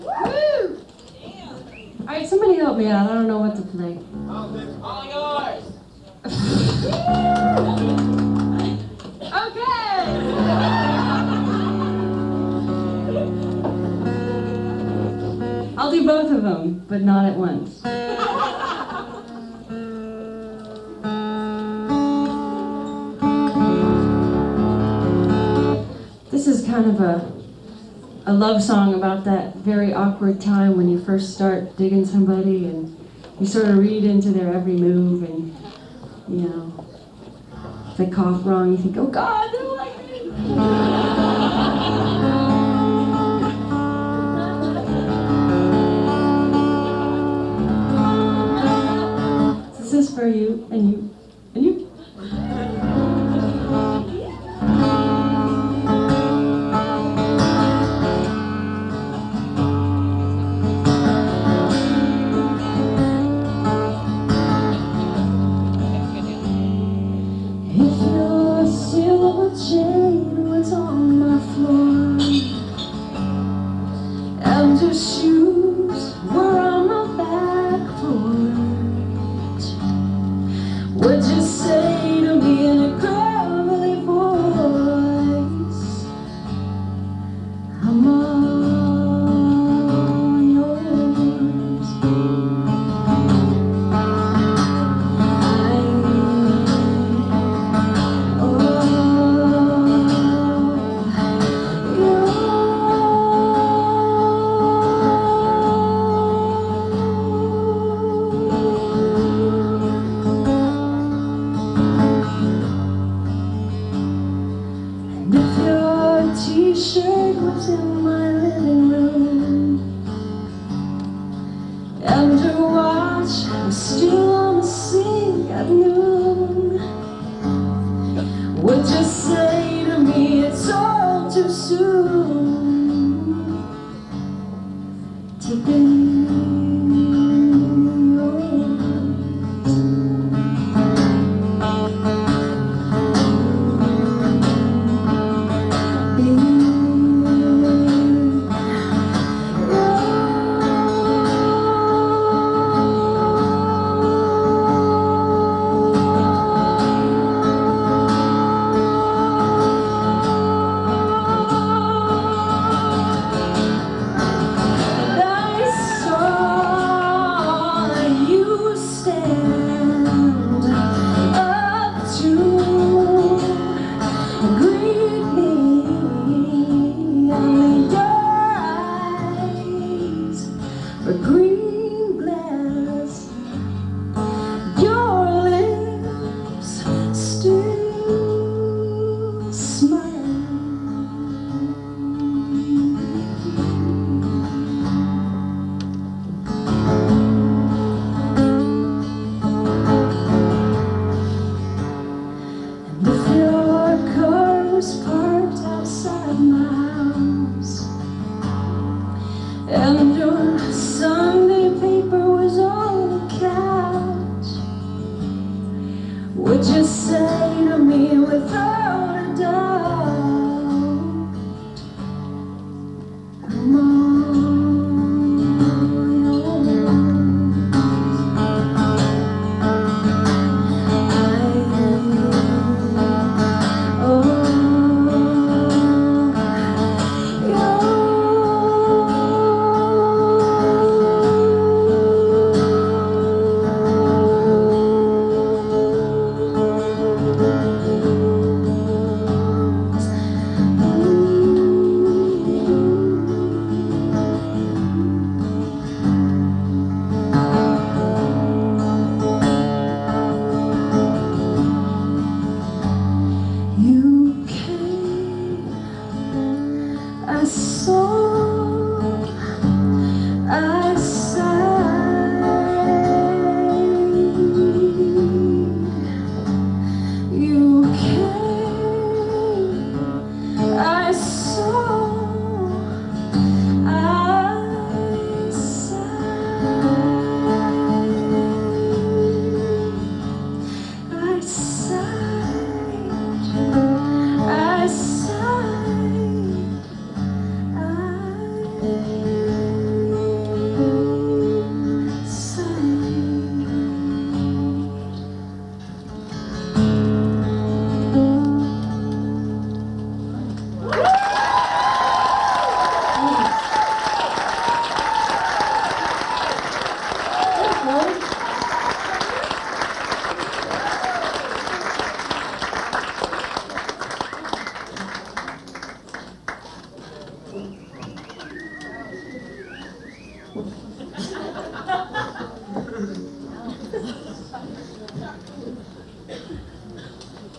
Woo! Alright, somebody help me out. I don't know what to play. All yours. Okay! I'll do both of them, but not at once. This is kind of a love song about that very awkward time when you first start digging somebody and you sort of read into their every move, and you know, if they cough wrong, you think, oh God, they don't like me. This is for you and you and you. If your silver chain was on my floor and your shoes were on my back porch, would you say to me in a gravelly voice, I'm all yours? If your t-shirt was in my living room and your watch was still on the sink at noon, would you say to me it's all too soon to be a green glass, your lips still smile. And if your car was parked outside my house and your Sunday paper was on the couch, would you say to me without a doubt, I'm all yours? Thank you.